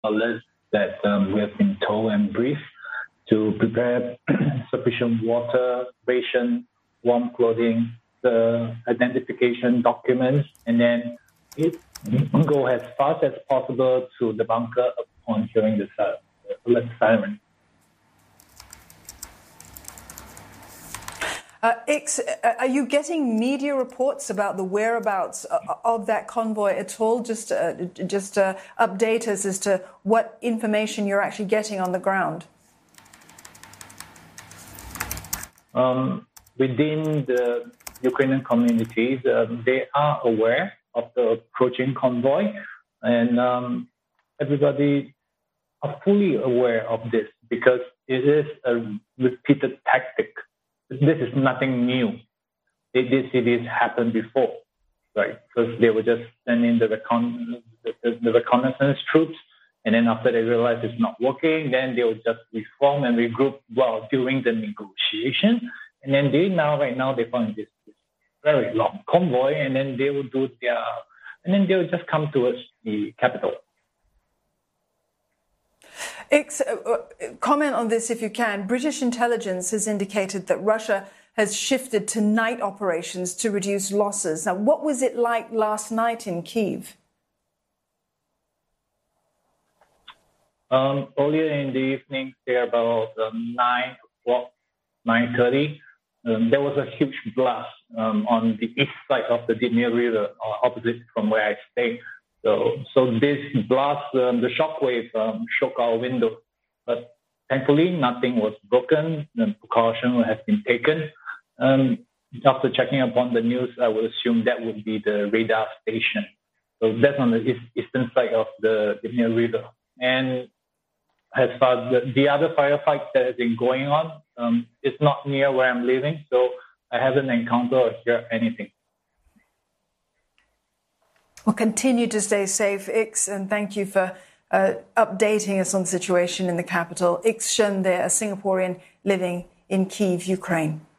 that we have been told and briefed to prepare sufficient water, ration, warm clothing, the identification documents, and then go as fast as possible to the bunker upon hearing the siren. Ix, are you getting media reports about the whereabouts of that convoy at all? Just update us as to what information you're actually getting on the ground. Within the Ukrainian communities, they are aware of the approaching convoy, and everybody are fully aware of this because it is a repeated tactic. This is nothing new. They did see this happen before, right? Because they were just sending the reconnaissance troops, and then after they realized it's not working, then they would just reform and regroup during the negotiation. And then right now they found this very long convoy, and then they will they will just come towards the capital. Ix, comment on this if you can. British intelligence has indicated that Russia has shifted to night operations to reduce losses. Now, what was it like last night in Kyiv? Earlier in the evening, there about 9 o'clock, 9:30, there was a huge blast on the east side of the Dnipro River, opposite from where I stay. So this blast, the shockwave shook our window, but thankfully nothing was broken. The precaution has been taken. After checking upon the news, I would assume that would be the radar station. So that's on the eastern side of the Dnipro River. And as far as the other firefight that has been going on, it's not near where I'm living, so I haven't encountered or heard anything. Well, continue to stay safe, Ix, and thank you for updating us on the situation in the capital. Ix Shen there, a Singaporean living in Kyiv, Ukraine.